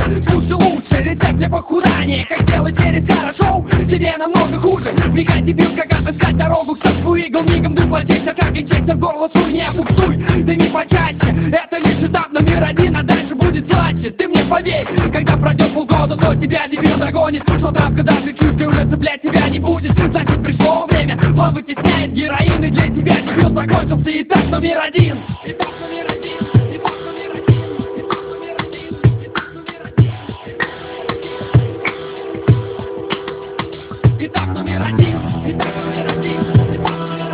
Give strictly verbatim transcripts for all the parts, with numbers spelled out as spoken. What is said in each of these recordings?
Слушай лучше, рецепт для похудания. Как сделать перец хорошо, тебе намного хуже. Вмигай дебилка, как отыскать дорогу к сердцу игл. Мигом дуплотиться, как инжектор в горло суй. Не буксуй, дыми почаще. Это лишь этап номер один, а дальше будет слаще. Ты мне поверь, когда пройдет полгода, то тебя дебил догонит. Что травка даже чушкой уже цеплять тебя не будет. Значит пришло время, он вытесняет героин. И для тебя дебил закончился этап номер один. Этап номер один. Этап номер один, этап номер один, этап номер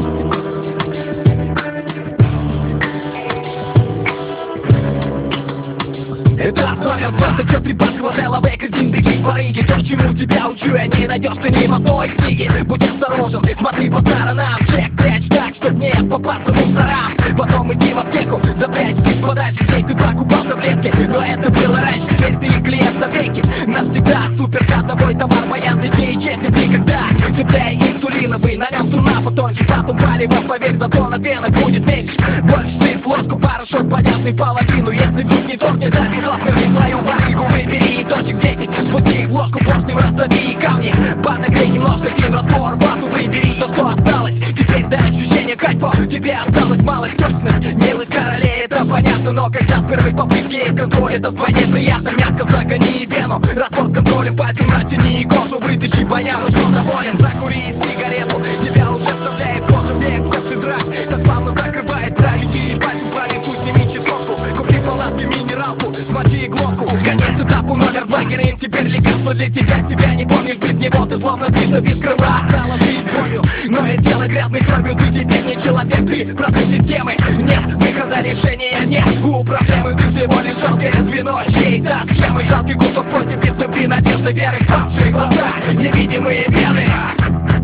один. Этап номер двадцать четыре пасква головы, как зиндыги барыги. То, чему тебя учу, я не найдешь ты ни в одной книге. Будь осторожен, смотри по сторонам. Чек прячь так, чтоб не попасться мусорам. Потом иди в аптеку, запрячь здесь подальше. Здесь ты покупал таблетки, но это было раньше. Теперь ты клиент навеки, навсегда. Супер ходовой товар, моя здесь исчезнет никогда. Цепляй инсулиновый, на нем струна потоньше. Потом палево, поверь, зато на пенок будет меньше. Больше ты в ложку, порошок понятный половину. Если вдруг не торкнет, обязательно верни свою барыгу. Выбери точек десять, спусти в ложку поршнем, раздави камни. Подогрей немножко один раствор, вату выбери то, что осталось. Теперь дай ощущение кайфа, тебе осталось малость. Точность, милость королей, это понятно. Но когда с первой попытки есть контроль, это вдвойне приятно. Мягко загони вену, раствор с контролем. Пальцем натяни кожу, вытащи баяну. Что доволен, закури сигарету. Тебя уже вставляет кожа, веет вкусный драйв. Так плавно закрывает драйв. Четыре пальца пронесу, сними чесотку. Купи палатки, минералку, смочи иглотку. Конец этапу номер два, героин теперь лекарство для тебя. Себя не помнишь, без него ты словно птица без крыла. Стала жизнь болью, но и дело грязной кровью. Ты теперь не человек, ты продукт системы. Нет выхода, решения нет. У проблемы ты всего лишь жалкое звено чьей-то схемы. Жалкий кусок плоти без любви, надежды, веры в павшие глаза, невидимые вены.